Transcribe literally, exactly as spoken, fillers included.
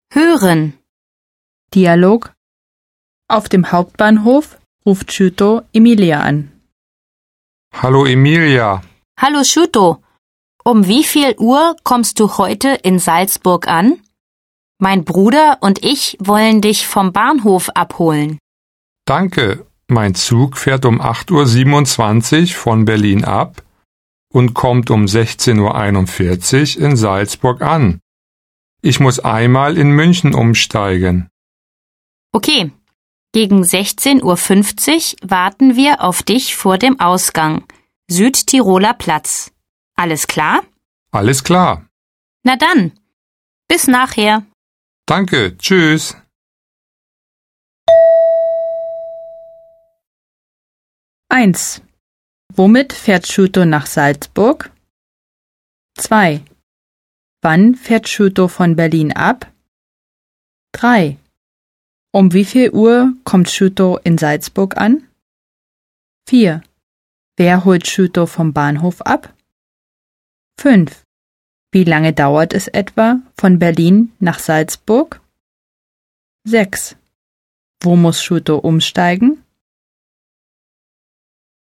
Hören. Dialog. Auf dem Hauptbahnhof ruft Shuto Emilia an. Hallo Emilia. Hallo Shuto. Um wie viel Uhr kommst du heute in Salzburg an? Mein Bruder und ich wollen dich vom Bahnhof abholen. Danke. Mein Zug fährt um acht Uhr siebenundzwanzig von Berlin ab und kommt um sechzehn Uhr einundvierzig in Salzburg an. Ich muss einmal in München umsteigen. Okay. Gegen sechzehn Uhr fünfzig warten wir auf dich vor dem Ausgang. Südtiroler Platz. Alles klar? Alles klar. Na dann. Bis nachher. Danke. Tschüss. eins. Womit fährt Shuto nach Salzburg? zwei. Wann fährt Shuto von Berlin ab? drei. Um wie viel Uhr kommt Shuto in Salzburg an? vier. Wer holt Shuto vom Bahnhof ab? fünf. Wie lange dauert es etwa von Berlin nach Salzburg? sechs. Wo muss Shuto umsteigen?